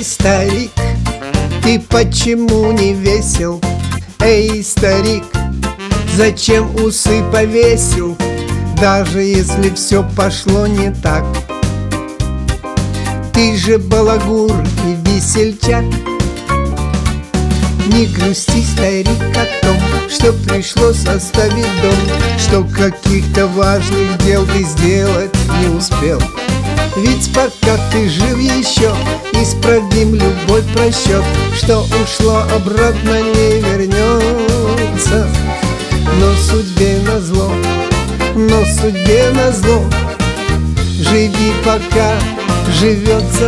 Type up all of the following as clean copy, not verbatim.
старик, ты почему не весел? Эй, старик, зачем усы повесил, даже если все пошло не так? Ты же балагур и весельчак. Не грусти, старик, о том, что пришлось оставить дом, что каких-то важных дел ты сделать не успел. Ведь пока ты жив еще, исправим любой просчет, что ушло обратно не вернется. Но судьбе назло, но судьбе назло, живи пока живется.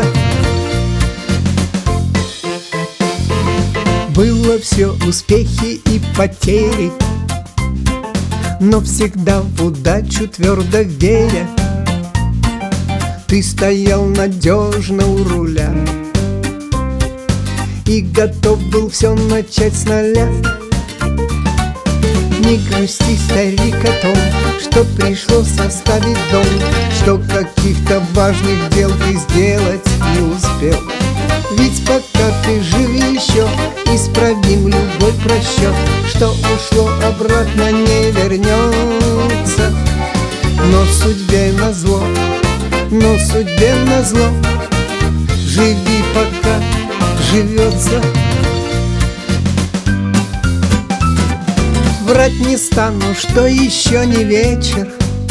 Было все успехи и потери, но всегда в удачу твердо веря, ты стоял надежно у руля и готов был все начать с нуля. Не грусти, старик, о том, что пришлось оставить дом, что каких-то важных дел ты сделать не успел. Ведь пока ты жив еще, исправим любой просчет, что ушло обратно не вернется. Но судьбе назло, но судьбе назло, живи пока живется. Врать не стану, что еще не вечер,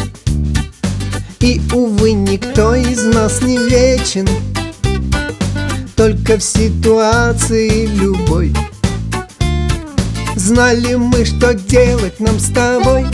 и, увы, никто из нас не вечен, только в ситуации любой. Знали мы, что делать нам с тобой.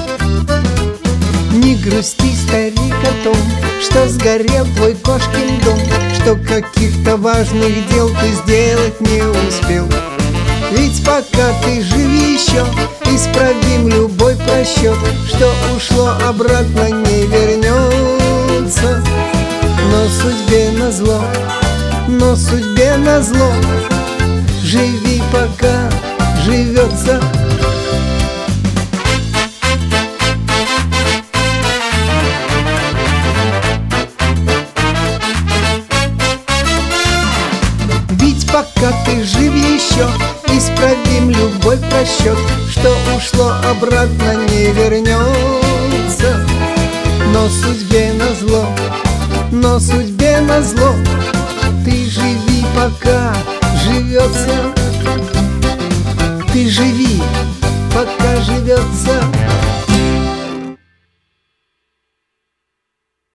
Не грусти, старик, о том, что сгорел твой кошкин дом, что каких-то важных дел ты сделать не успел. Ведь пока ты жив еще, исправим любой просчет, что ушло обратно не вернется. Но судьбе назло, но судьбе назло, живи пока живется. Ведь пока ты жив еще, исправим любой просчет, что ушло обратно не вернется. Но судьбе назло, но судьбе назло, ты живи пока живется. Ты живи пока живется.